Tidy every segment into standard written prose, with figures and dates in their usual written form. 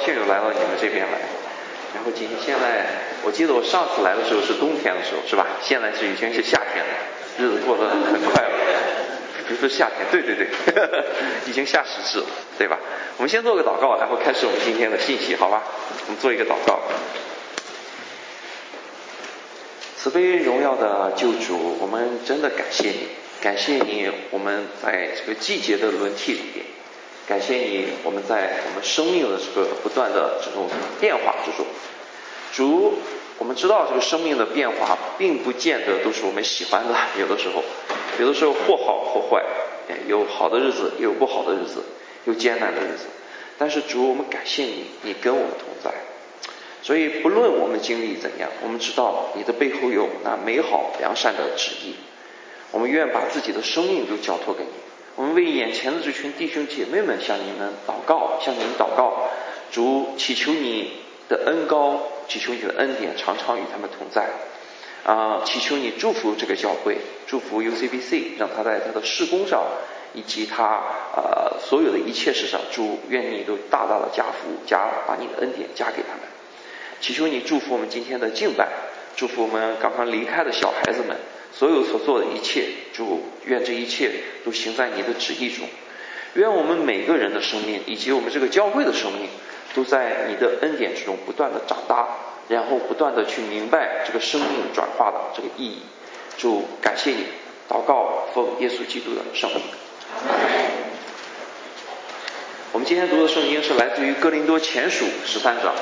兴又来到你们这边来。然后现在，我记得我上次来的时候是冬天的时候，是吧？现在已经是夏天了，日子过得很快了。不是夏天，对，已经下17了，对吧？我们先做个祷告，然后开始我们今天的信息，好吧？我们做一个祷告。慈悲荣耀的救主，我们真的感谢你，感谢你，我们在这个季节的轮替里边，感谢你，我们在我们生命的这个不断的这种变化之中。主，我们知道这个生命的变化并不见得都是我们喜欢的，有的时候或好或坏，有好的日子，也有不好的日子，有艰难的日子。但是主，我们感谢你，你跟我们同在。所以不论我们经历怎样，我们知道你的背后有那美好良善的旨意。我们愿把自己的生命都交托给你。我们为眼前的这群弟兄姐妹们向你们祷告，向您祷告。主，祈求你的恩膏，祈求你的恩典常常与他们同在。祈求你祝福这个教会，祝福 UCBC， 让他在他的事工上以及他所有的一切事上，主愿你都大大的加福，把你的恩典加给他们。祈求你祝福我们今天的敬拜，祝福我们刚刚离开的小孩子们，所有所做的一切，主愿这一切都行在你的旨意中。愿我们每个人的生命以及我们这个教会的生命都在你的恩典之中不断的长大，然后不断的去明白这个生命转化的这个意义。主感谢你，祷告奉耶稣基督的圣名。我们今天读的圣经是来自于哥林多前书13章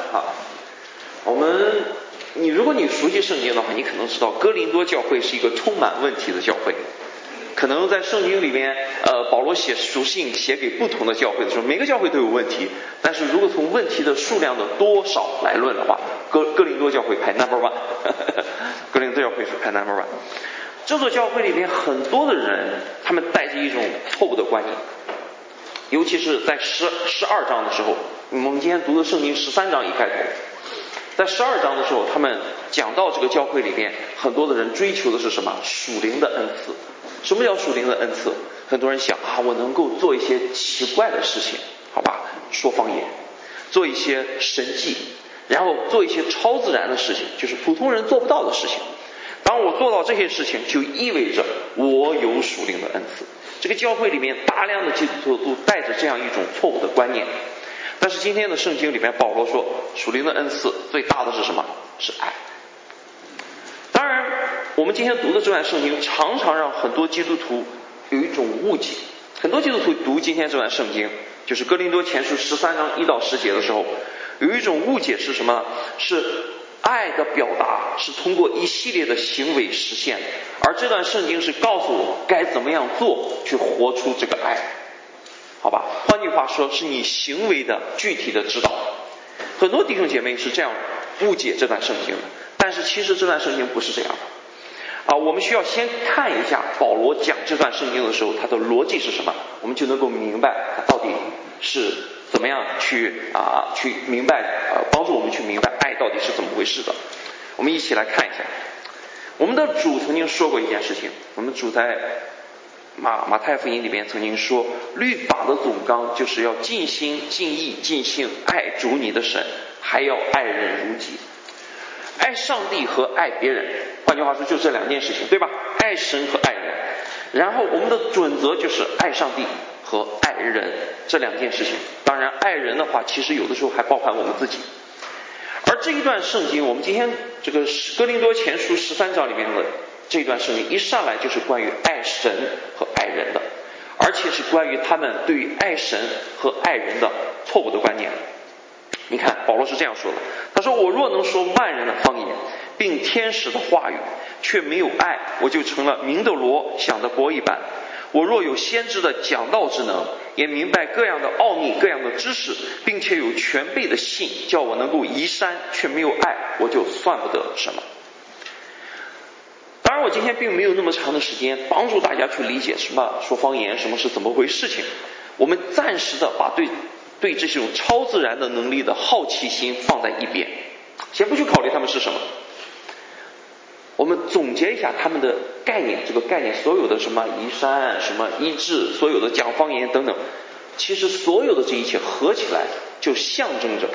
如果你熟悉圣经的话，你可能知道哥林多教会是一个充满问题的教会。可能在圣经里面保罗写书信写给不同的教会的时候，每个教会都有问题，但是如果从问题的数量的多少来论的话，哥林多教会排 number one 哥林多教会是排 number one。 这座教会里面很多的人，他们带着一种错误的观念，尤其是在12章的时候，我们今天读的圣经13章一开头，在12章的时候，他们讲到这个教会里面很多的人追求的是什么？属灵的恩赐。什么叫属灵的恩赐？很多人想我能够做一些奇怪的事情，好吧，说方言，做一些神迹，然后做一些超自然的事情，就是普通人做不到的事情。当我做到这些事情，就意味着我有属灵的恩赐。这个教会里面大量的基督徒都带着这样一种错误的观念。但是今天的圣经里面，保罗说属灵的恩赐最大的是什么？是爱。当然我们今天读的这段圣经常常让很多基督徒有一种误解。很多基督徒读今天这段圣经，就是哥林多前书13章1到10节的时候，有一种误解是什么？是爱的表达是通过一系列的行为实现的，而这段圣经是告诉我该怎么样做去活出这个爱，好吧？换句话说，是你行为的具体的指导。很多弟兄姐妹是这样误解这段圣经的，但是其实这段圣经不是这样的我们需要先看一下保罗讲这段圣经的时候他的逻辑是什么，我们就能够明白他到底是怎么样去明白帮助我们去明白爱到底是怎么回事的。我们一起来看一下。我们的主曾经说过一件事情，我们主在马太福音里面曾经说，律法的总纲就是要尽心尽意尽性爱主你的神，还要爱人如己。爱上帝和爱别人，换句话说就这两件事情，对吧？爱神和爱人。然后我们的准则就是爱上帝和爱人这两件事情。当然爱人的话，其实有的时候还包含我们自己。而这一段圣经，我们今天这个哥林多前书13章里面的这段圣经一上来就是关于爱神和爱人的，而且是关于他们对于爱神和爱人的错误的观念。你看保罗是这样说的，他说我若能说万人的方言并天使的话语，却没有爱，我就成了鸣的锣响的钹一般。我若有先知的讲道之能，也明白各样的奥秘各样的知识，并且有全备的信叫我能够移山，却没有爱，我就算不得什么。当然我今天并没有那么长的时间帮助大家去理解什么说方言，什么是怎么回事情。我们暂时的把对这种超自然的能力的好奇心放在一边，先不去考虑他们是什么。我们总结一下他们的概念，这个概念所有的什么移山，什么医治，所有的讲方言等等，其实所有的这一切合起来就象征着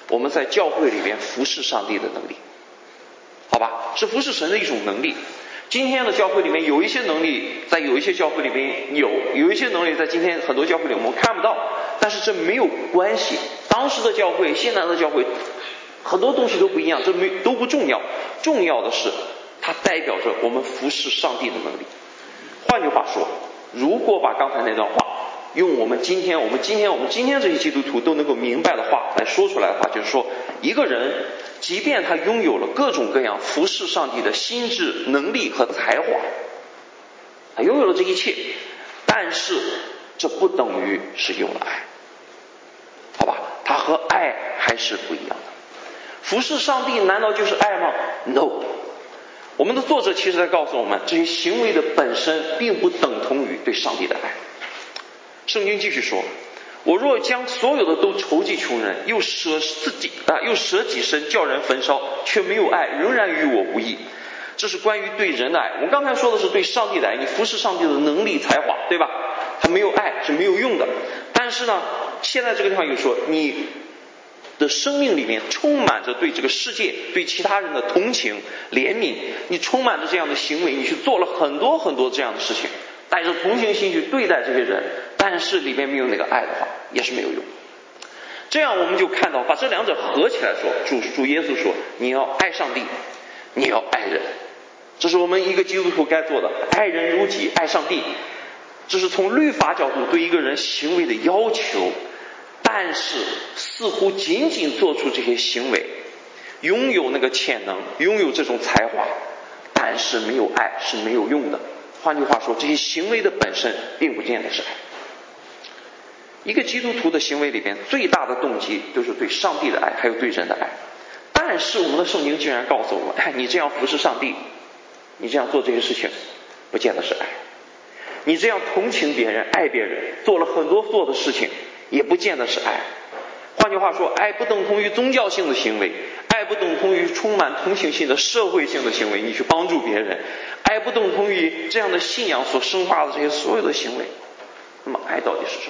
我们在教会里边服侍上帝的能力，好吧，是服侍神的一种能力。今天的教会里面有一些能力，在有一些教会里面有一些能力在今天很多教会里我们看不到，但是这没有关系。当时的教会，现在的教会，很多东西都不一样，这都不重要，重要的是它代表着我们服侍上帝的能力。换句话说，如果把刚才那段话用我们今天这些基督徒都能够明白的话来说出来的话，就是说，一个人即便他拥有了各种各样服侍上帝的心智、能力和才华，他拥有了这一切，但是这不等于是有了爱，好吧？他和爱还是不一样的。服侍上帝难道就是爱吗？ No。 我们的作者其实在告诉我们，这些行为的本身并不等同于对上帝的爱。圣经继续说，我若将所有的都筹集穷人，又舍己身叫人焚烧，却没有爱，仍然与我无益。这是关于对人的爱。我们刚才说的是对上帝的爱，你服侍上帝的能力才华，对吧？他没有爱是没有用的。但是呢，现在这个地方有说，你的生命里面充满着对这个世界、对其他人的同情、怜悯，你充满着这样的行为，你去做了很多很多这样的事情，带着同情心去对待这些人，但是里面没有那个爱的话，也是没有用。这样我们就看到，把这两者合起来说，主耶稣说，你要爱上帝，你要爱人，这是我们一个基督徒该做的，爱人如己，爱上帝。这是从律法角度对一个人行为的要求，但是似乎仅仅做出这些行为，拥有那个潜能，拥有这种才华，但是没有爱是没有用的。换句话说，这些行为的本身并不见得是爱。一个基督徒的行为里边最大的动机都是对上帝的爱，还有对人的爱。但是我们的圣经竟然告诉我们，你这样服侍上帝，你这样做这些事情不见得是爱。你这样同情别人、爱别人，做了很多做的事情，也不见得是爱。换句话说，爱不等同于宗教性的行为，爱不等同于充满同情心的社会性的行为，你去帮助别人，爱不等同于这样的信仰所生发的这些所有的行为。那么爱到底是什么？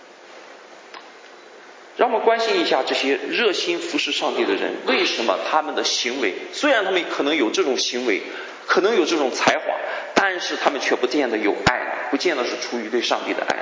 让我们关心一下这些热心服侍上帝的人，为什么他们的行为，虽然他们可能有这种行为，可能有这种才华，但是他们却不见得有爱，不见得是出于对上帝的爱。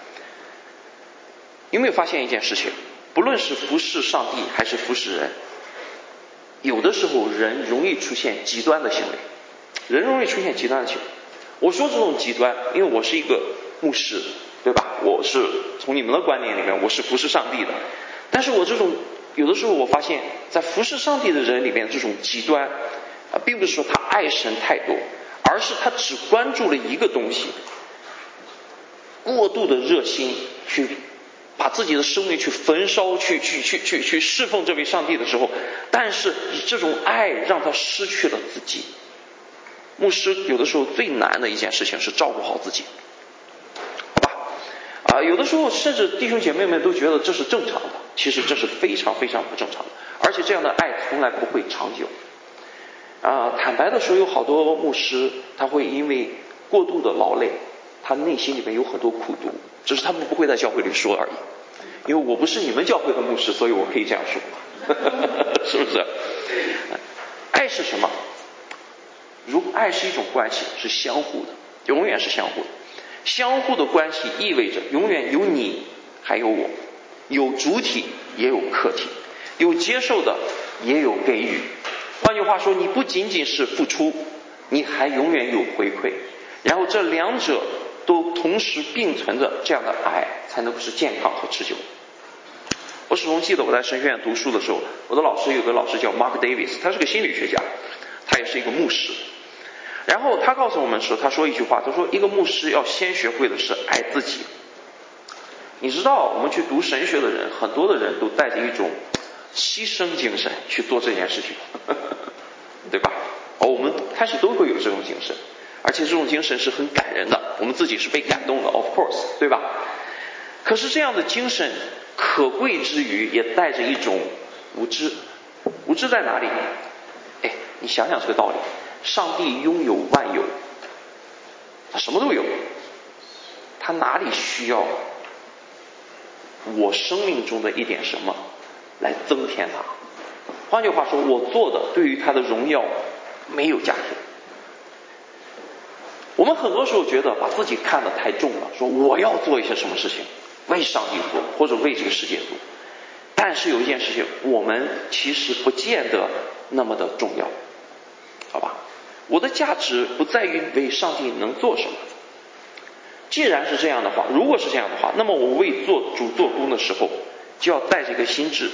有没有发现一件事情？不论是服侍上帝还是服侍人，有的时候人容易出现极端的行为，人容易出现极端的行为。我说这种极端，因为我是一个牧师，对吧？我是从你们的观念里面，我是服侍上帝的。但是我这种有的时候我发现，在服侍上帝的人里面，这种极端并不是说他爱神太多，而是他只关注了一个东西，过度的热心去把自己的生命去焚烧，去侍奉这位上帝的时候，但是这种爱让他失去了自己。牧师有的时候最难的一件事情是照顾好自己，好吧？有的时候甚至弟兄姐妹们都觉得这是正常的，其实这是非常非常不正常的，而且这样的爱从来不会长久。坦白的说，有好多牧师他会因为过度的劳累，他内心里面有很多苦毒，只是他们不会在教会里说而已。因为我不是你们教会的牧师，所以我可以这样说是不是？爱是什么？爱是一种关系，是相互的，永远是相互的。相互的关系意味着永远有你还有我，有主体也有客体，有接受的也有给予。换句话说，你不仅仅是付出，你还永远有回馈，然后这两者都同时并存着，这样的爱才能够是健康和持久。我始终记得我在神学院读书的时候，我的老师有个老师叫 Mark Davis， 他是个心理学家，他也是一个牧师。然后他告诉我们说，他说一句话，他说一个牧师要先学会的是爱自己。你知道我们去读神学的人，很多的人都带着一种牺牲精神去做这件事情对吧？我们开始都会有这种精神，而且这种精神是很感人的，我们自己是被感动的 of course， 对吧？可是这样的精神可贵之余，也带着一种无知。无知在哪里？你想想这个道理，上帝拥有万有，他什么都有，他哪里需要我生命中的一点什么来增添他。换句话说，我做的对于他的荣耀没有价值。我们很多时候觉得把自己看得太重了，说我要做一些什么事情，为上帝做，或者为这个世界做。但是有一件事情，我们其实不见得那么的重要，好吧？我的价值不在于为上帝能做什么。既然是这样的话，如果是这样的话，那么我为主做工的时候，就要带着一个心智，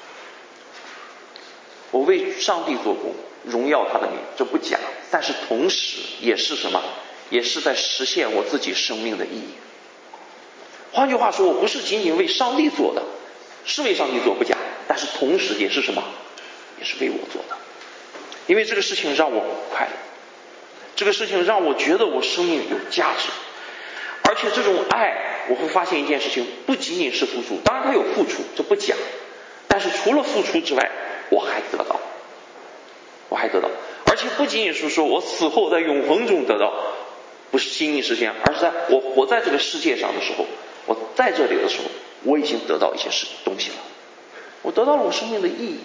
我为上帝做工，荣耀他的名，这不假，但是同时也是什么？也是在实现我自己生命的意义。换句话说，我不是仅仅为上帝做的，是为上帝做不假，但是同时也是什么？也是为我做的。因为这个事情让我快乐，这个事情让我觉得我生命有价值。而且这种爱，我会发现一件事情，不仅仅是付出，当然他有付出，这不假，但是除了付出之外，我还得到，而且不仅仅是说我死后在永恒中得到，不是心意实现，而是在我活在这个世界上的时候，我在这里的时候，我已经得到一些东西了，我得到了我生命的意义。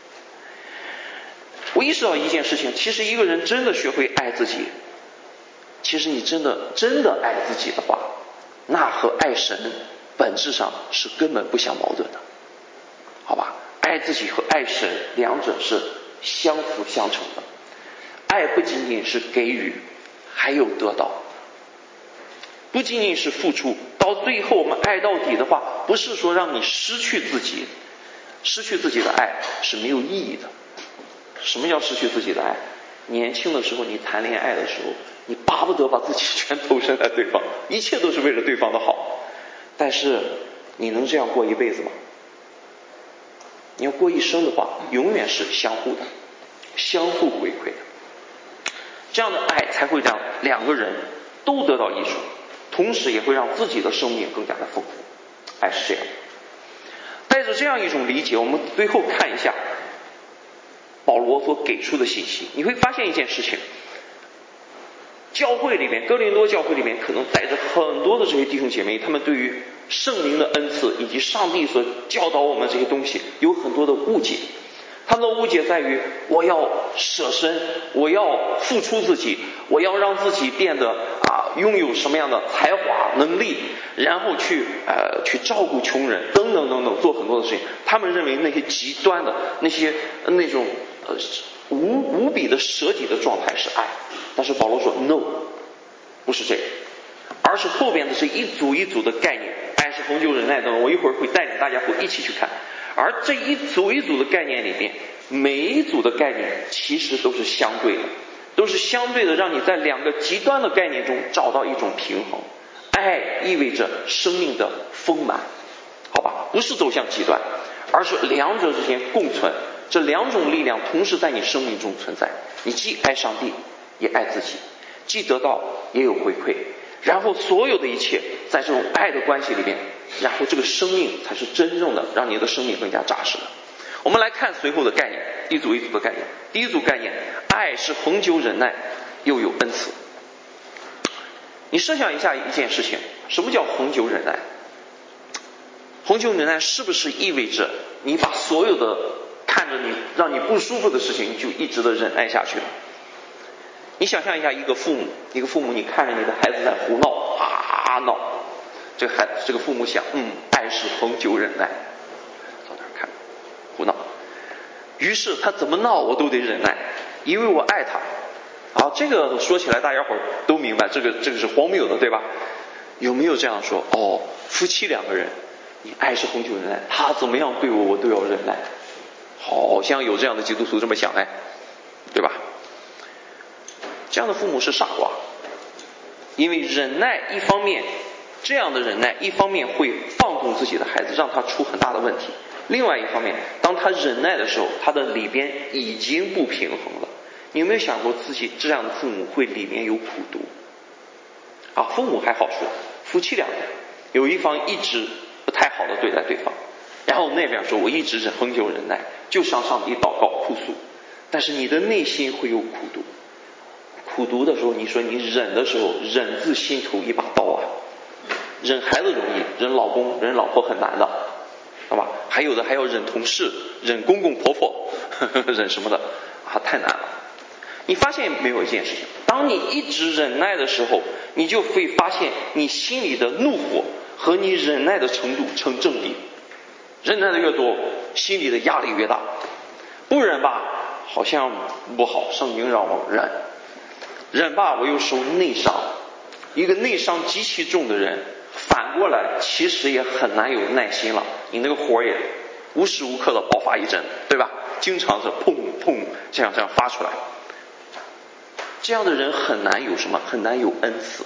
我意识到一件事情，其实一个人真的学会爱自己，其实你真的爱自己的话，那和爱神本质上是根本不相矛盾的，好吧？爱自己和爱神两者是相辅相成的。爱不仅仅是给予，还有得到，不仅仅是付出，到最后我们爱到底的话，不是说让你失去自己的爱是没有意义的。什么叫失去自己的爱？年轻的时候你谈恋爱的时候，你巴不得把自己全投身在对方，一切都是为了对方的好，但是你能这样过一辈子吗？你要过一生的话，永远是相互的，相互回馈的，这样的爱才会让两个人都得到益处，同时也会让自己的生命更加的丰富。爱是这样。带着这样一种理解，我们最后看一下保罗所给出的信息，你会发现一件事情，教会里面，哥林多教会里面可能带着很多的这些弟兄姐妹，他们对于圣灵的恩赐以及上帝所教导我们这些东西有很多的误解。他们的误解在于，我要舍身，我要付出自己，我要让自己变得拥有什么样的才华能力，然后去照顾穷人等等等等，做很多的事情。他们认为那些极端的那种无比的舍己的状态是爱，但是保罗说 no， 不是这个，而是后边的是一组一组的概念，爱是恒久忍耐等，我一会儿会带领大家一起去看。而这一组一组的概念里面，每一组的概念其实都是相对的，都是相对的，让你在两个极端的概念中找到一种平衡。爱意味着生命的丰满，好吧，不是走向极端，而是两者之间共存，这两种力量同时在你生命中存在，你既爱上帝也爱自己，既得到也有回馈，然后所有的一切在这种爱的关系里面，然后这个生命才是真正的让你的生命更加扎实的。我们来看随后的概念，一组一组的概念。第一组概念，爱是恒久忍耐又有恩慈。你设想一下一件事情，什么叫恒久忍耐？恒久忍耐是不是意味着你把所有的看着你让你不舒服的事情你就一直的忍耐下去了？你想象一下一个父母你看着你的孩子在胡闹闹，这个父母想爱是恒久忍耐，到那儿看胡闹，于是他怎么闹我都得忍耐，因为我爱他。这个说起来大家伙都明白，这个是荒谬的，对吧？有没有这样说？夫妻两个人，你爱是恒久忍耐，他怎么样对我，我都要忍耐。好像有这样的基督徒这么想，对吧？这样的父母是傻瓜，因为忍耐一方面，这样的忍耐一方面会放纵自己的孩子，让他出很大的问题；另外一方面，当他忍耐的时候，他的里边已经不平衡了。你有没有想过自己这样的父母会里面有苦毒？父母还好说，夫妻两个有一方一直不太好的对待对方，然后那边说我一直是恒久忍耐，就向上帝祷告哭诉，但是你的内心会有苦毒。苦毒的时候，你说你忍的时候，忍字心头一把刀忍孩子容易，忍老公忍老婆很难的，好吧？ 还有的还要忍同事，忍公公婆婆，忍什么的啊，太难了。你发现没有一件事情，当你一直忍耐的时候，你就会发现你心里的怒火和你忍耐的程度成正比。忍耐的越多，心里的压力越大。不忍吧，好像不好，圣经让我忍；忍吧，我又受内伤。一个内伤极其重的人，反过来其实也很难有耐心了，你那个火也无时无刻的爆发一阵，对吧？经常是砰砰这样发出来。这样的人很难有什么？很难有恩赐。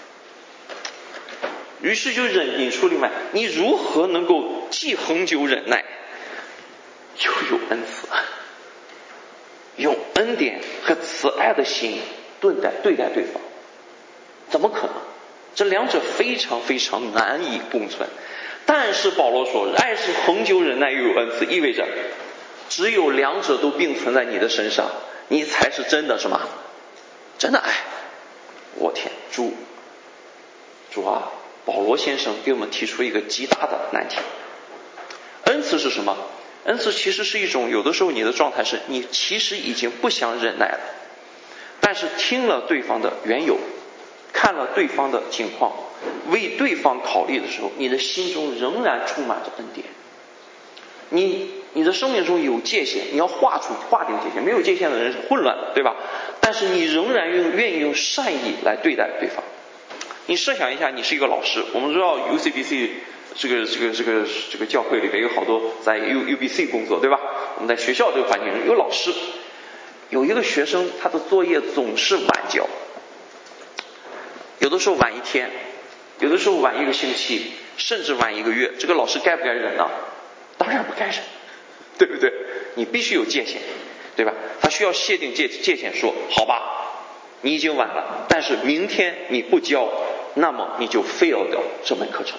于是就引出另外，你如何能够既恒久忍耐，又有恩赐，用恩典和慈爱的心对待对方？怎么可能？这两者非常非常难以共存。但是保罗说，爱是恒久忍耐又有恩赐，意味着只有两者都并存在你的身上，你才是真的什么？真的爱。我天，主啊，保罗先生给我们提出一个极大的难题。恩赐是什么？恩赐其实是一种，有的时候你的状态是你其实已经不想忍耐了，但是听了对方的缘由，看了对方的情况，为对方考虑的时候，你的心中仍然充满着恩典。你的生命中有界限，你要划定界限，没有界限的人是混乱的，对吧？但是你仍然愿意用善意来对待对方。你设想一下，你是一个老师，我们知道 UCBC 这个教会里面有好多在 UBC 工作，对吧？我们在学校这个环境中有老师，有一个学生他的作业总是晚交，有的时候晚一天，有的时候晚一个星期，甚至晚一个月，这个老师该不该忍呢？当然不该忍，对不对？你必须有界限，对吧？他需要设定界限，说好吧，你已经晚了，但是明天你不交，那么你就 fail 掉这门课程。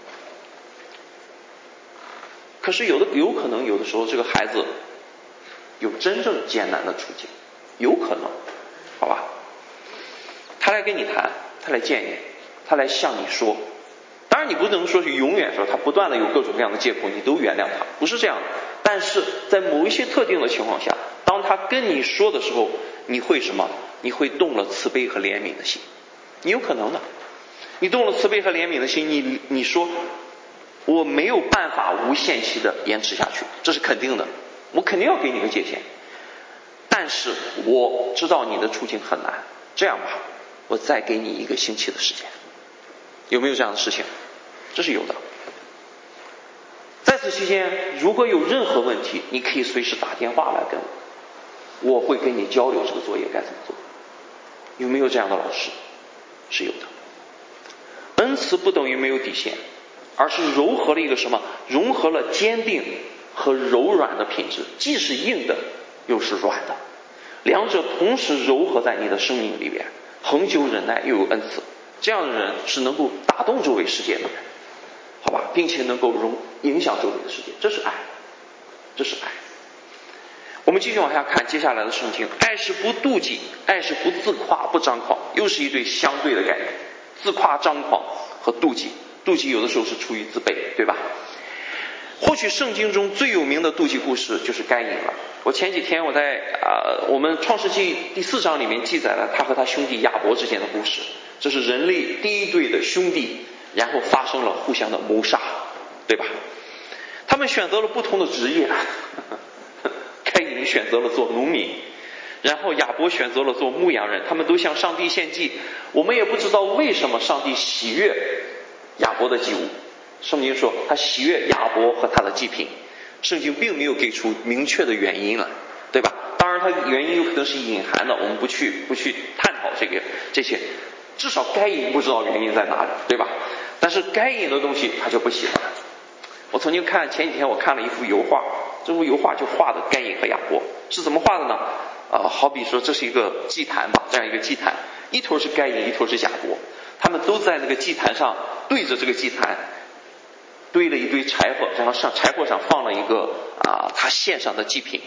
可是有可能有的时候这个孩子有真正艰难的处境，有可能，好吧？他来跟你谈，他来见你，他来向你说。当然你不能说是永远说他不断的有各种各样的借口你都原谅他，不是这样的。但是在某一些特定的情况下，当他跟你说的时候，你会什么？你会动了慈悲和怜悯的心，你有可能的。你动了慈悲和怜悯的心，你说我没有办法无限期的延迟下去，这是肯定的，我肯定要给你个界限。但是我知道你的处境很难，这样吧，我再给你一个星期的时间。有没有这样的事情？这是有的。在此期间，如果有任何问题，你可以随时打电话来跟我会跟你交流这个作业该怎么做。有没有这样的老师？是有的。恩慈不等于没有底线，而是糅合了一个什么？融合了坚定和柔软的品质，既是硬的又是软的，两者同时糅合在你的生命里边，恒久忍耐又有恩慈。这样的人是能够打动周围世界的人，好吧，并且能够影响周围的世界，这是爱，这是爱。我们继续往下看接下来的圣经，爱是不妒忌，爱是不自夸不张狂，又是一对相对的概念。自夸张狂和妒忌，妒忌有的时候是出于自卑，对吧？或许圣经中最有名的妒忌故事就是该隐了。我前几天我在我们创世纪第4章里面记载了他和他兄弟亚伯之间的故事，这是人类第一对的兄弟，然后发生了互相的谋杀，对吧？他们选择了不同的职业，该隐选择了做农民，然后亚伯选择了做牧羊人，他们都向上帝献祭。我们也不知道为什么上帝喜悦亚伯的祭物，圣经说他喜悦亚伯和他的祭品，圣经并没有给出明确的原因来，对吧？当然它原因有可能是隐含的，我们不去探讨这些，至少该隐不知道原因在哪里，对吧？但是该隐的东西他就不喜欢。我曾经前几天我看了一幅油画，这幅油画就画的该隐和亚伯，是怎么画的呢？好比说这是一个祭坛吧，这样一个祭坛，一头是该隐，一头是亚伯，他们都在那个祭坛上对着这个祭坛堆了一堆柴火，然后柴火上放了一个他献上的祭品，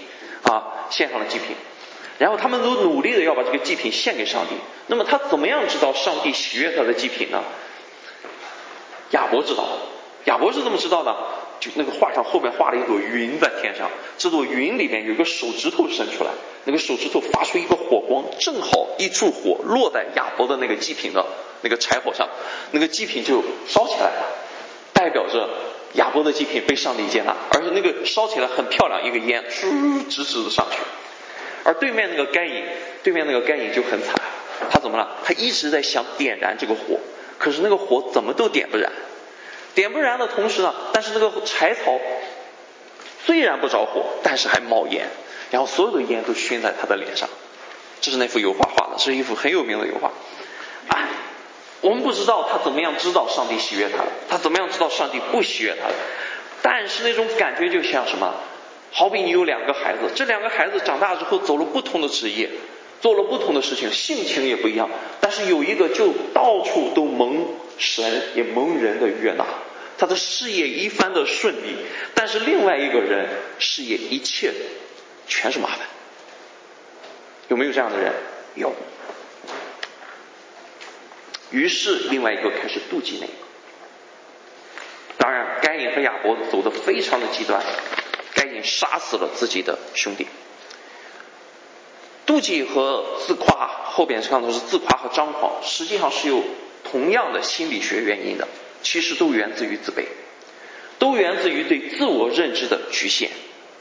然后他们都努力的要把这个祭品献给上帝。那么他怎么样知道上帝喜悦他的祭品呢？亚伯知道。亚伯是怎么知道的？ 就那个画上后面画了一朵云在天上，这朵云里面有一个手指头伸出来，那个手指头发出一个火光，正好一处火落在亚伯的那个祭品的那个柴火上，那个祭品就烧起来了，代表着亚伯的祭品被上帝接纳，而且那个烧起来很漂亮，一个烟直直的上去。而对面那个该隐就很惨，他怎么了？他一直在想点燃这个火，可是那个火怎么都点不燃。点不燃的同时呢，但是那个柴草虽然不着火，但是还冒烟，然后所有的烟都熏在他的脸上。这是那幅油画画的，这是一幅很有名的油画。我们不知道他怎么样知道上帝喜悦他的，他怎么样知道上帝不喜悦他的，但是那种感觉就像什么？好比你有2个孩子，这2个孩子长大之后走了不同的职业，做了不同的事情，性情也不一样，但是有一个就到处都蒙神也蒙人的悦纳，他的事业一帆的顺利，但是另外一个人事业一切全是麻烦。有没有这样的人？有。于是另外一个开始妒忌那个。当然该隐和亚伯走得非常的极端，该隐杀死了自己的兄弟。妒忌和自夸，后边看到是自夸和张狂，实际上是有同样的心理学原因的，其实都源自于自卑，都源自于对自我认知的局限。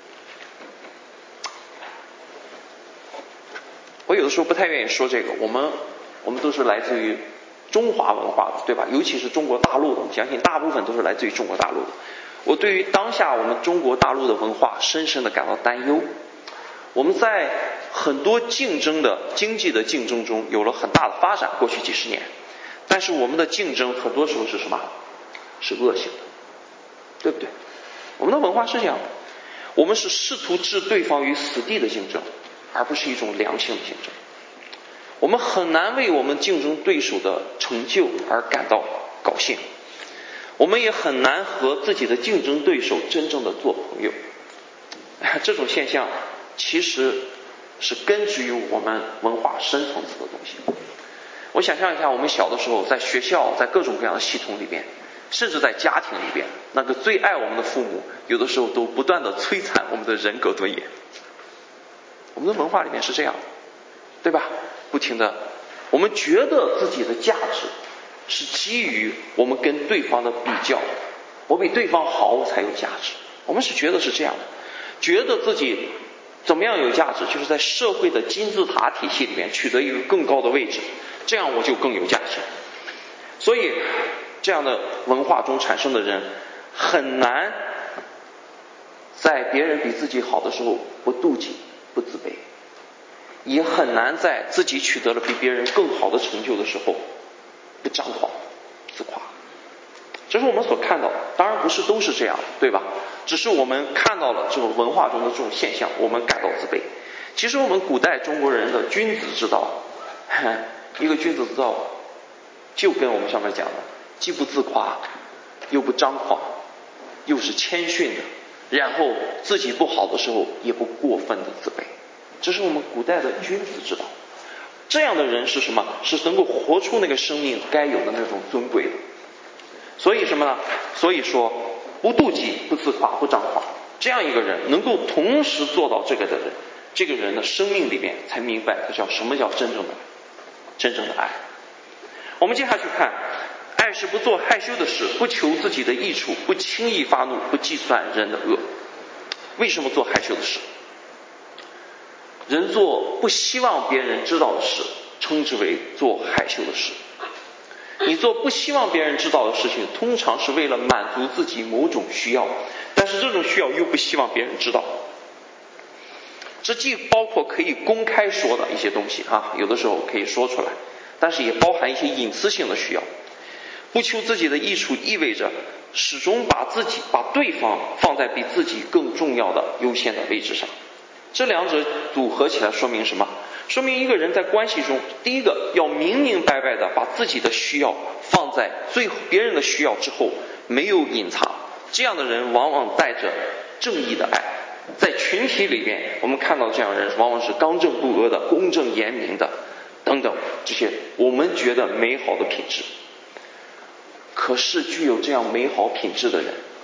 我有的时候不太愿意说这个，我们都是来自于中华文化的，对吧？尤其是中国大陆的，我相信大部分都是来自于中国大陆的。我对于当下我们中国大陆的文化深深的感到担忧。我们在很多经济的竞争中有了很大的发展，过去几十年，但是我们的竞争很多时候是什么？是恶性的，对不对？我们的文化是这样的，我们是试图置对方于死地的竞争，而不是一种良性的竞争。我们很难为我们竞争对手的成就而感到高兴，我们也很难和自己的竞争对手真正的做朋友。这种现象其实是根植于我们文化深层次的东西。我想象一下，我们小的时候在学校，在各种各样的系统里边，甚至在家庭里边，那个最爱我们的父母有的时候都不断的摧残我们的人格尊严。我们的文化里面是这样，对吧？不停的，我们觉得自己的价值是基于我们跟对方的比较，我比对方好我才有价值，我们是觉得是这样的，觉得自己怎么样有价值，就是在社会的金字塔体系里面取得一个更高的位置，这样我就更有价值。所以这样的文化中产生的人很难在别人比自己好的时候不妒忌不自卑，也很难在自己取得了比别人更好的成就的时候不张狂自夸。这是我们所看到的，当然不是都是这样，对吧？只是我们看到了这种文化中的这种现象，我们感到自卑。其实我们古代中国人的君子之道，一个君子之道就跟我们上面讲的，既不自夸又不张狂，又是谦逊的，然后自己不好的时候也不过分的自卑。这是我们古代的君子之道。这样的人是什么？是能够活出那个生命该有的那种尊贵的。所以什么呢？所以说不妒忌不自夸不张狂，这样一个人能够同时做到这个的人，这个人的生命里面才明白他叫什么叫真正的爱。我们接下去看，爱是不做害羞的事，不求自己的益处，不轻易发怒，不计算人的恶。为什么做害羞的事？人做不希望别人知道的事，称之为做害羞的事。你做不希望别人知道的事情，通常是为了满足自己某种需要，但是这种需要又不希望别人知道。这既包括可以公开说的一些东西有的时候可以说出来，但是也包含一些隐私性的需要。不求自己的益处意味着始终把对方放在比自己更重要的优先的位置上。这两者组合起来说明什么？说明一个人在关系中，第一个要明明白白的把自己的需要放在别人的需要之后，没有隐藏。这样的人往往带着正义的爱。在群体里面，我们看到这样的人往往是刚正不阿的、公正严明的等等，这些我们觉得美好的品质。可是具有这样美好品质的人，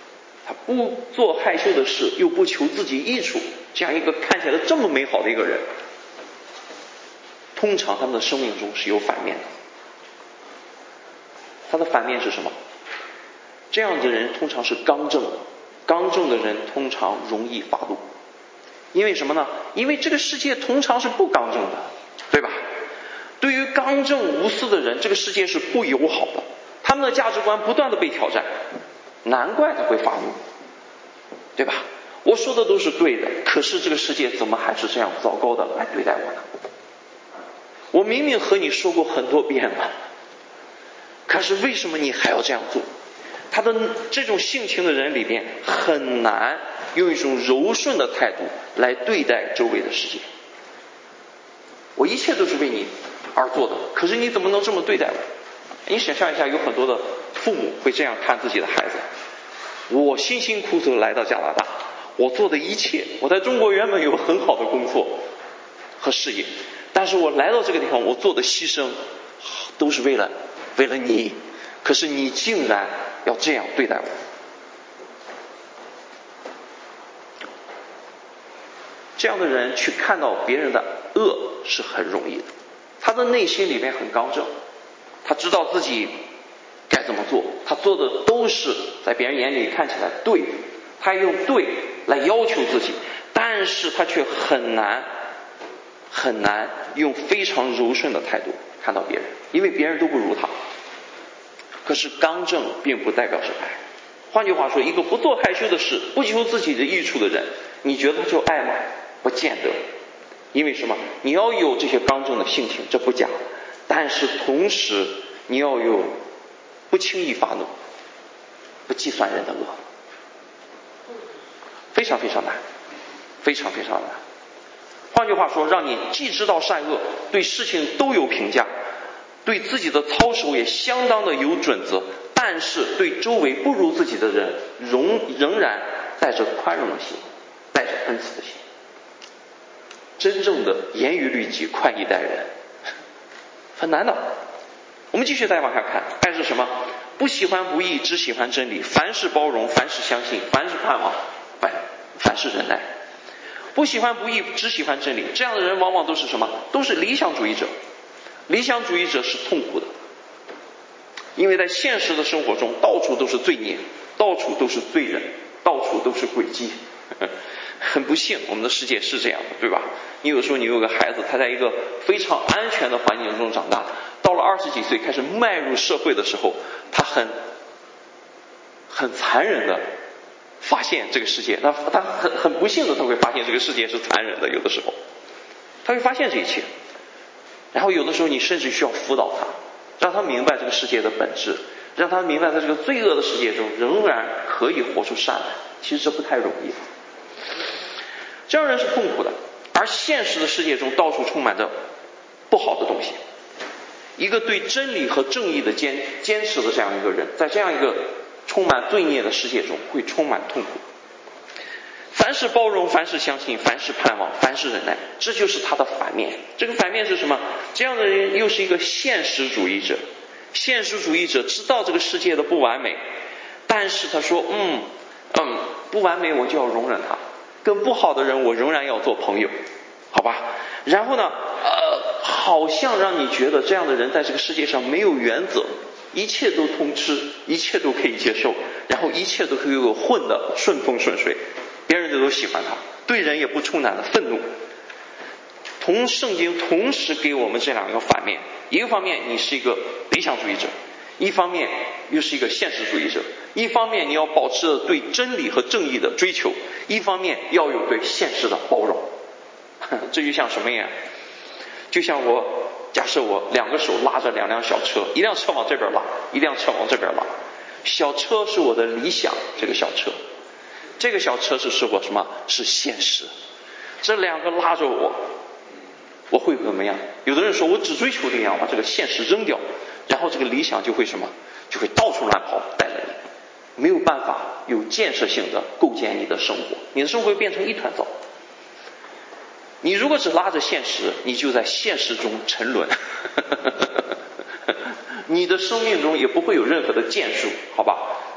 他不做害羞的事，又不求自己益处，这样一个看起来这么美好的一个人，通常他们的生命中是有反面的。他的反面是什么？这样的人通常是刚正的，刚正的人通常容易发怒。因为什么呢？因为这个世界通常是不刚正的，对吧？对于刚正无私的人，这个世界是不友好的，他们的价值观不断的被挑战，难怪他会发怒，对吧？我说的都是对的，可是这个世界怎么还是这样糟糕的来对待我呢？我明明和你说过很多遍了，可是为什么你还要这样做？他的这种性情的人里边很难用一种柔顺的态度来对待周围的世界。我一切都是为你而做的，可是你怎么能这么对待我？你想象一下，有很多的父母会这样看自己的孩子。我辛辛苦苦来到加拿大，我做的一切，我在中国原本有很好的工作和事业，但是我来到这个地方，我做的牺牲都是为了你，可是你竟然要这样对待我。这样的人去看到别人的恶是很容易的，他的内心里面很刚正，他知道自己该怎么做，他做的都是在别人眼里看起来对的，他用对来要求自己，但是他却很难用非常柔顺的态度看到别人，因为别人都不如他。可是刚正并不代表是爱。换句话说，一个不做害羞的事，不求自己的益处的人，你觉得他就爱吗？不见得。因为什么？你要有这些刚正的性情，这不假，但是同时你要有不轻易发怒，不计算人的恶，非常非常难，非常非常难。换句话说，让你既知道善恶，对事情都有评价，对自己的操守也相当的有准则，但是对周围不如自己的人仍然带着宽容的心，带着恩慈的心。真正的严于律己，宽以待人，很难的。我们继续再往下看，爱是什么？不喜欢不义，只喜欢真理，凡事包容，凡事相信，凡事盼望，凡事忍耐。不喜欢不义，只喜欢真理，这样的人往往都是什么？都是理想主义者。理想主义者是痛苦的，因为在现实的生活中，到处都是罪孽，到处都是罪人，到处都是诡计。很不幸，我们的世界是这样的，对吧？你有时候你有个孩子，他在一个非常安全的环境中长大，到了20几岁开始迈入社会的时候，他很残忍的发现这个世界，他很不幸的他会发现这个世界是残忍的，有的时候他会发现这一切，然后有的时候你甚至需要辅导他，让他明白这个世界的本质，让他明白在这个罪恶的世界中仍然可以活出善来。其实这不太容易，这样人是痛苦的。而现实的世界中到处充满着不好的东西，一个对真理和正义的坚持的这样一个人，在这样一个充满罪孽的世界中会充满痛苦。凡事包容，凡事相信，凡事盼望，凡事忍耐，这就是他的反面。这个反面是什么？这样的人又是一个现实主义者。现实主义者知道这个世界的不完美，但是他说不完美我就要容忍他，跟不好的人我仍然要做朋友，好吧？然后呢好像让你觉得这样的人在这个世界上没有原则，一切都通吃，一切都可以接受，然后一切都可以混得顺风顺水，别人都喜欢他，对人也不充满了愤怒。圣经同时给我们这两个反面，一个方面你是一个理想主义者，一方面又是一个现实主义者，一方面你要保持着对真理和正义的追求，一方面要有对现实的包容。这就像什么呀？就像假设我两个手拉着两辆小车，一辆车往这边拉，一辆车往这边拉。小车是我的理想，这个小车，这个小车是什么？是现实。这两个拉着我会怎么样？有的人说我只追求理想，把这个现实扔掉，然后这个理想就会就会到处乱跑，带着你没有办法有建设性的构建你的生活，你的生活会变成一团糟。你如果只拉着现实，你就在现实中沉沦你的生命中也不会有任何的建树，好吧？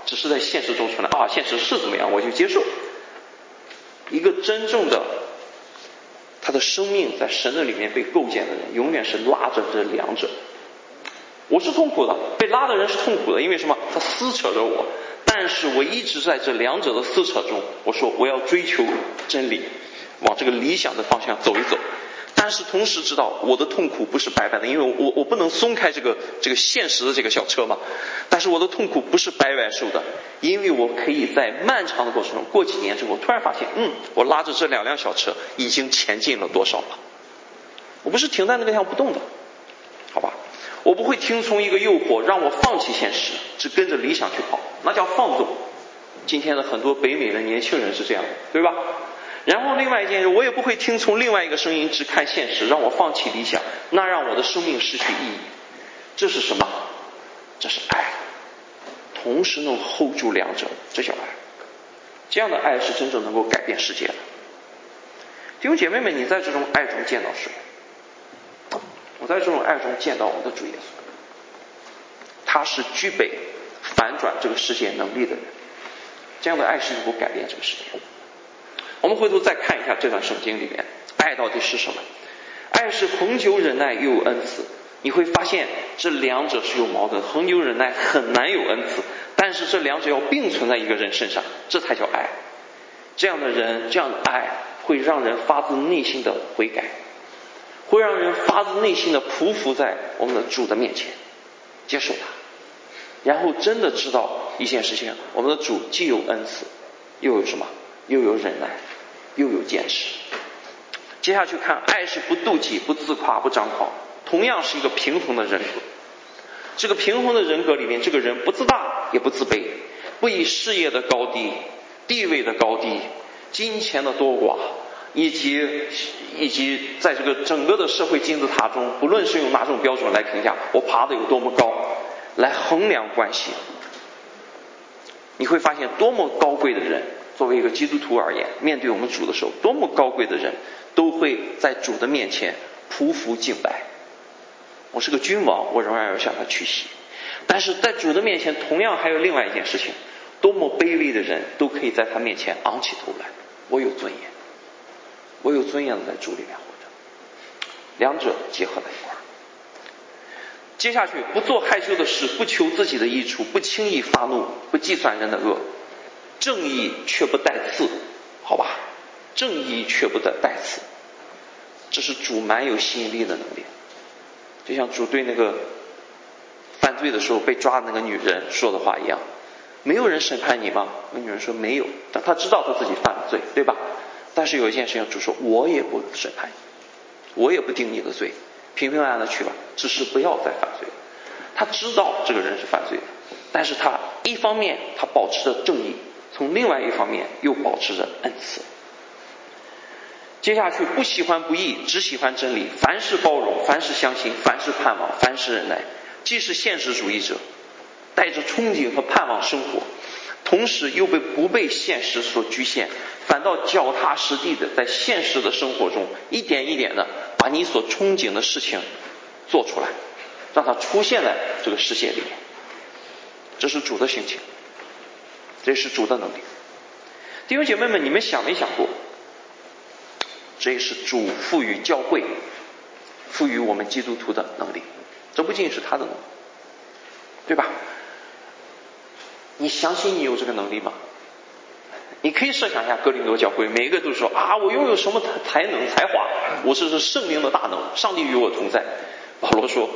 只是在现实中存在，现实是怎么样我就接受。一个真正的他的生命在神的里面被构建的人，永远是拉着这两者。我是痛苦的，被拉的人是痛苦的，因为什么？他撕扯着我，但是我一直在这两者的撕扯中，我说我要追求真理，往这个理想的方向走一走。但是同时知道我的痛苦不是白白的，因为我不能松开这个现实的这个小车嘛。但是我的痛苦不是白白受的，因为我可以在漫长的过程中，过几年之后突然发现，我拉着这2辆小车已经前进了多少了。我不是停在那个地方不动的，好吧？我不会听从一个诱惑让我放弃现实，只跟着理想去跑，那叫放纵。今天的很多北美的年轻人是这样的，对吧？然后另外一件事，我也不会听从另外一个声音，只看现实，让我放弃理想，那让我的生命失去意义。这是什么？这是爱，同时能 hold 住两者，这叫爱。这样的爱是真正能够改变世界的。弟兄姐妹们，你在这种爱中见到谁？我在这种爱中见到我们的主耶稣，他是具备反转这个世界能力的人。这样的爱是能够改变这个世界。我们回头再看一下这段圣经里面，爱到底是什么？爱是恒久忍耐又有恩慈。你会发现这两者是有矛盾，恒久忍耐很难有恩慈，但是这两者要并存在一个人身上，这才叫爱。这样的人，这样的爱会让人发自内心的悔改，会让人发自内心的匍匐在我们的主的面前，接受他，然后真的知道一件事情，我们的主既有恩慈，又有什么？又有忍耐，又有坚持。接下去看，爱是不妒忌，不自夸，不张狂，同样是一个平衡的人格。这个平衡的人格里面，这个人不自大也不自卑，不以事业的高低、地位的高低、金钱的多寡，以及在这个整个的社会金字塔中，不论是用哪种标准来评价我爬得有多么高来衡量关系，你会发现多么高贵的人，作为一个基督徒而言，面对我们主的时候，多么高贵的人都会在主的面前匍匐敬拜。我是个君王，我仍然要向他屈膝。但是在主的面前，同样还有另外一件事情，多么卑微的人都可以在他面前昂起头来。我有尊严，我有尊严的在主里面活着，两者结合在一块儿。接下去，不做害羞的事，不求自己的益处，不轻易发怒，不计算人的恶，正义却不带刺，好吧？正义却不带刺，这是主蛮有吸引力的能力。就像主对那个犯罪的时候被抓的那个女人说的话一样，没有人审判你吗？那女人说没有，但她知道她自己犯了罪，对吧？但是有一件事情，主说我也不审判你，我也不定你的罪，平平安安的去吧，只是不要再犯罪了。他知道这个人是犯罪的，但是他一方面他保持着正义，从另外一方面又保持着恩慈。接下去，不喜欢不义，只喜欢真理，凡事包容，凡事相信，凡事盼望，凡事忍耐。既是现实主义者，带着憧憬和盼望生活，同时又不被现实所局限，反倒脚踏实地的在现实的生活中一点一点的把你所憧憬的事情做出来，让它出现在这个世界里面。这是主的性情，这是主的能力。弟兄姐妹们，你们想没想过，这也是主赋予教会、赋予我们基督徒的能力，这不仅是他的能力，对吧？你相信你有这个能力吗？你可以设想一下哥林多教会，每一个都说我拥有什么才能才华，我是圣灵的大能，上帝与我同在。保罗说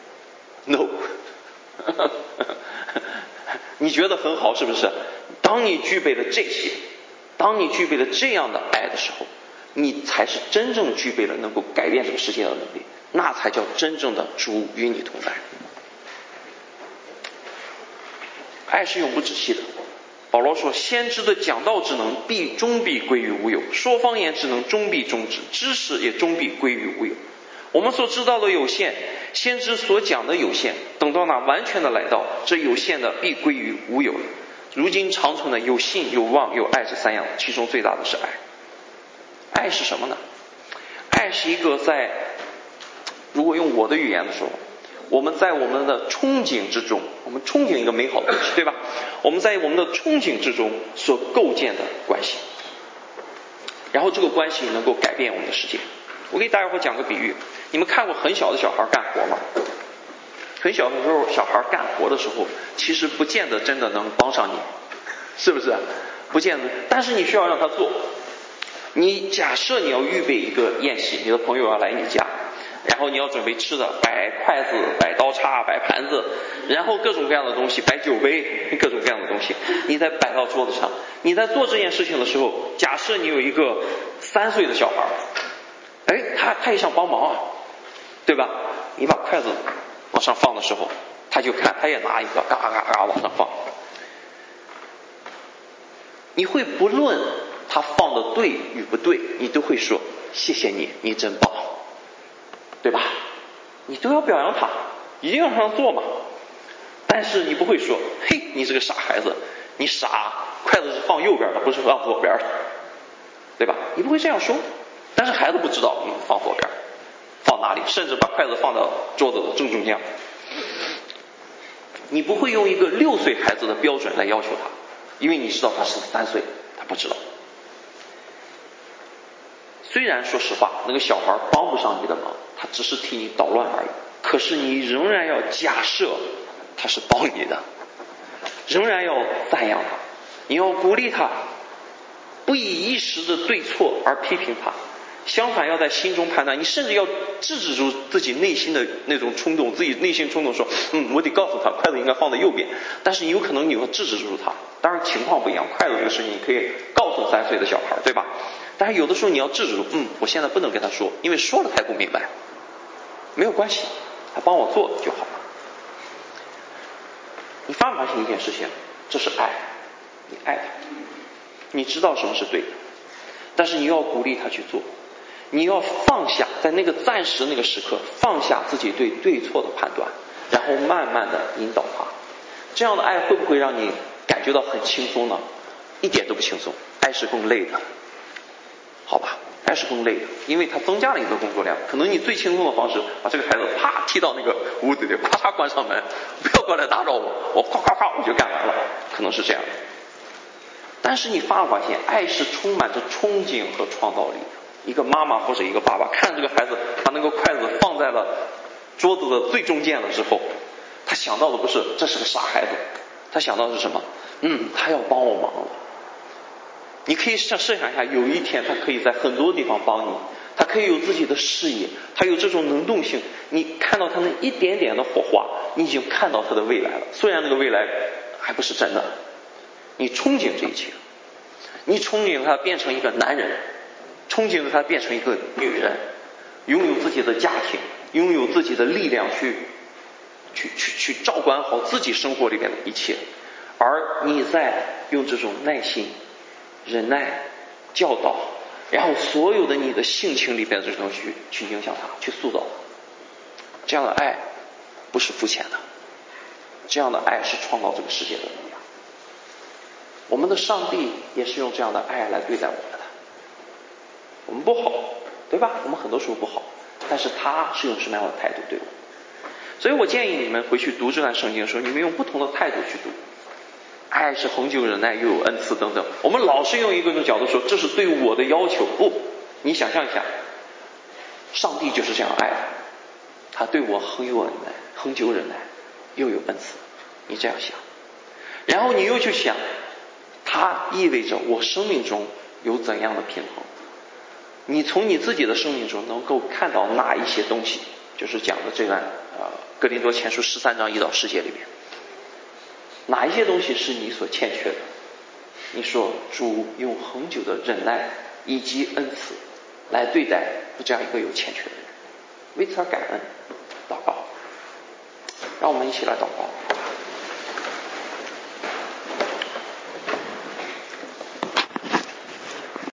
No 你觉得很好是不是？当你具备了这些，当你具备了这样的爱的时候，你才是真正具备了能够改变这个世界的能力，那才叫真正的主与你同在。爱是永不止息的。保罗说，先知的讲道之能终必归于无有，说方言之能终必终止，知识也终必归于无有。我们所知道的有限，先知所讲的有限，等到那完全的来到，这有限的必归于无有了。如今长存的有信、有望、有爱，这三样，其中最大的是爱。爱是什么呢？爱是一个如果用我的语言的时候， 我们在我们的憧憬之中，我们憧憬一个美好的东西，对吧？我们在我们的憧憬之中所构建的关系，然后这个关系能够改变我们的世界。我给大家伙讲个比喻，你们看过很小的小孩干活吗？很小的时候，小孩干活的时候，其实不见得真的能帮上你，是不是？不见得，但是你需要让他做。你假设你要预备一个宴席，你的朋友要来你家，然后你要准备吃的，摆筷子、摆刀叉、摆盘子，然后各种各样的东西，摆酒杯，各种各样的东西，你再摆到桌子上。你在做这件事情的时候，假设你有一个3岁的小孩，他也想帮忙啊，对吧？你把筷子往上放的时候，他就看，他也拿一个，嘎嘎嘎往上放。你会不论他放的对与不对，你都会说谢谢你，你真棒，对吧？你都要表扬他，一定要让他做嘛。但是你不会说，嘿，你是个傻孩子，你傻，筷子是放右边的，不是放左边的，对吧？你不会这样说。但是孩子不知道你放左边，放哪里，甚至把筷子放到桌子的正中间。你不会用一个6岁孩子的标准来要求他，因为你知道他是3岁，他不知道。虽然说实话，那个小孩帮不上你的忙，他只是替你捣乱而已，可是你仍然要假设他是帮你的，仍然要赞扬他，你要鼓励他，不以一时的对错而批评他，相反要在心中判断，你甚至要制止住自己内心的那种冲动，自己内心冲动说，我得告诉他筷子应该放在右边，但是有可能你要制止住他。当然情况不一样，筷子这个事情你可以告诉3岁的小孩，对吧？但是有的时候你要制止住，我现在不能跟他说，因为说了他也不明白，没有关系，他帮我做就好了。你发没发现一件事情？这是爱，你爱他，你知道什么是对的，但是你要鼓励他去做，你要放下，在那个暂时那个时刻放下自己对对错的判断，然后慢慢的引导他。这样的爱会不会让你感觉到很轻松呢？一点都不轻松，爱是更累的，好吧？爱是更累的，因为它增加了你的工作量。可能你最轻松的方式，把这个孩子啪踢到那个屋子里，咔嚓关上门，不要过来打扰我，我夸夸夸我就干完了，可能是这样的。但是你发没发现，爱是充满着憧憬和创造力的。一个妈妈或者一个爸爸看这个孩子把那个筷子放在了桌子的最中间的时候，他想到的不是这是个傻孩子，他想到的是什么？他要帮我忙了。你可以设想一下，有一天他可以在很多地方帮你，他可以有自己的事业，他有这种能动性，你看到他那一点点的火花，你已经看到他的未来了。虽然那个未来还不是真的，你憧憬这一切，你憧憬他变成一个男人，憧憬着他变成一个女人，拥有自己的家庭，拥有自己的力量去照管好自己生活里面的一切，而你在用这种耐心、忍耐、教导，然后所有的你的性情里边的这种去影响他，去塑造他。这样的爱不是肤浅的，这样的爱是创造这个世界的力量。我们的上帝也是用这样的爱来对待我们的。我们不好，对吧？我们很多时候不好，但是他是用什么样的态度对我们？所以我建议你们回去读这段圣经的时候，你们用不同的态度去读。爱是恒久忍耐，又有恩慈等等。我们老是用一个角度说，这是对我的要求。不，你想象一下，上帝就是这样爱的，他对我恒有忍耐，恒久忍耐，又有恩慈。你这样想，然后你又去想，它意味着我生命中有怎样的平衡？你从你自己的生命中能够看到哪一些东西？就是讲的这段哥林多前书13章1到10节里面，哪一些东西是你所欠缺的？你说主用恒久的忍耐以及恩慈来对待这样一个有欠缺的人，为此而感恩。祷告，让我们一起来祷告。